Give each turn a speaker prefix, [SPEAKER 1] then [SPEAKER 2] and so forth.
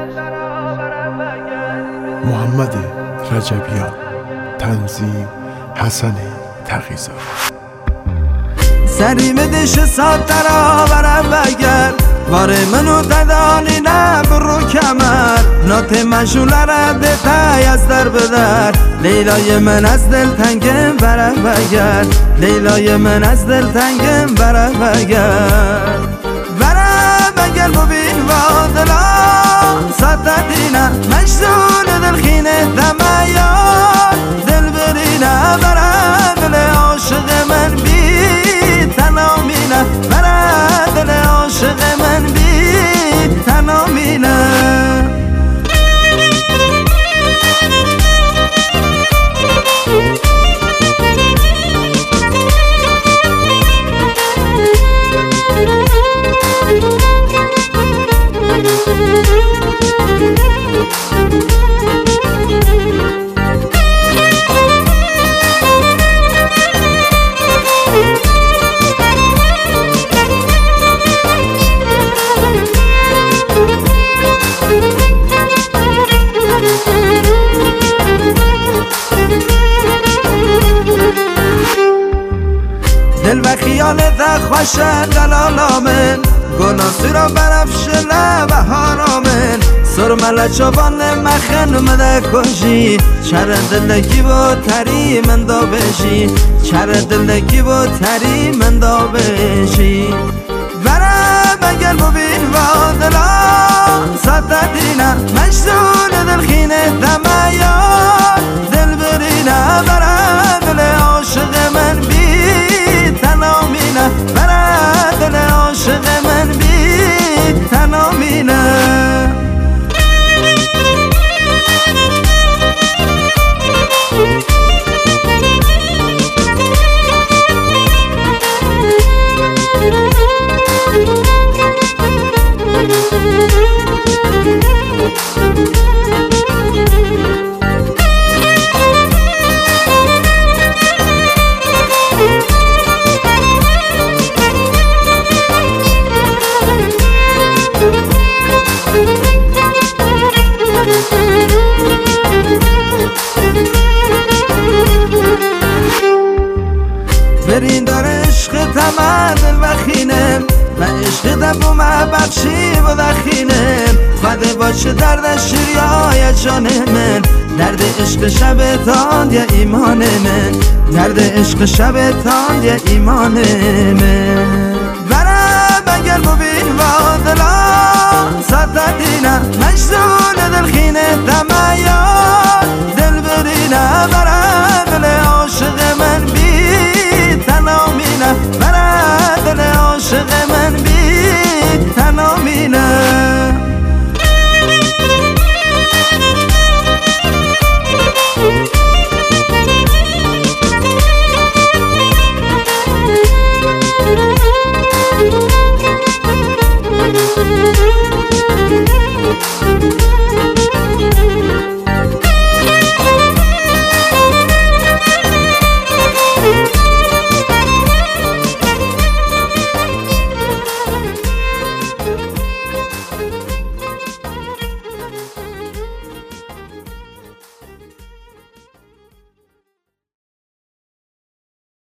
[SPEAKER 1] محمد رجبیان، تنظیم حسن تقی‌زاده.
[SPEAKER 2] سری مدش سات ترا برم بگر واره منو تدانی نبرو کمر نات مشوله رده تای از در بدر لیلای من از دل تنگم برم بگر لیلای من از دل تنگم برم بگر برم بگر ببین و دلا ساتدینه مشتول دل خینه دمیان دل برینه برم دل عاشق من بی تنامینه برم دل عاشق من بی تنامینه دل و خیالت خوشن دلالامن گناسی را برفش لب حرامن سرمله چوبان مخن مده کشی چر دلکی با تری من دا بشی چر دلکی با تری من دا بشی برم بگر ببین و دلا ساتدینه مشتول دل خینه دمیان دل برینه برم دل عاشق من بی تنامینه برم دل عاشق من بی تنامینه برین دار عشق تمام دل بخینم و عشق دبو بخشی و دخینم خواده باشه درد شیریای جان من درد عشق شبتان یا ایمان من درد عشق شبتان یا ایمان من